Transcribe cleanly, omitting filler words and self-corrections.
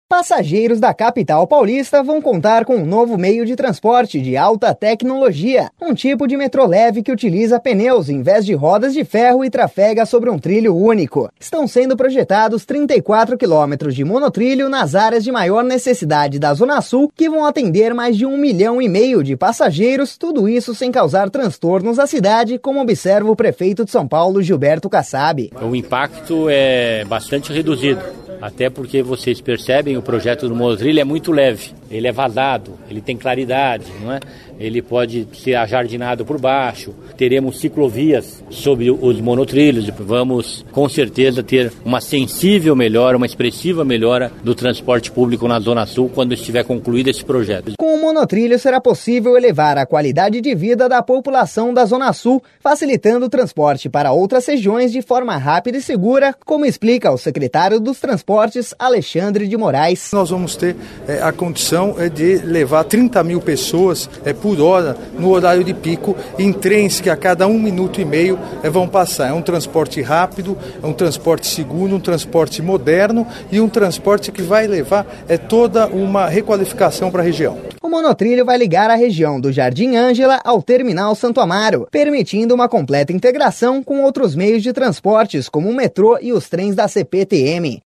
Passageiros da capital paulista vão contar com um novo meio de transporte de alta tecnologia, um tipo de metrô leve que utiliza pneus em vez de rodas de ferro e trafega sobre um trilho único. Estão sendo projetados 34 quilômetros de monotrilho nas áreas de maior necessidade da Zona Sul, que vão atender mais de 1,5 milhão de passageiros, tudo isso sem causar transtornos à cidade, como observa o prefeito de São Paulo, Gilberto Kassab. O impacto é bastante reduzido, até porque vocês percebem o projeto do monotrilho é muito leve, ele é vazado, ele tem claridade, não é? Ele pode ser ajardinado por baixo, teremos ciclovias sobre os monotrilhos, vamos com certeza ter uma sensível melhora, uma expressiva melhora do transporte público na Zona Sul quando estiver concluído esse projeto. Com o monotrilho será possível elevar a qualidade de vida da população da Zona Sul, facilitando o transporte para outras regiões de forma rápida e segura, como explica o secretário dos Transportes, Alexandre de Moraes. Nós vamos ter a condição de levar 30 mil pessoas por hora no horário de pico em trens que a cada 1,5 minutos vão passar. É um transporte rápido, é um transporte seguro, um transporte moderno e um transporte que vai levar toda uma requalificação para a região. O monotrilho vai ligar a região do Jardim Ângela ao Terminal Santo Amaro, permitindo uma completa integração com outros meios de transportes como o metrô e os trens da CPTM.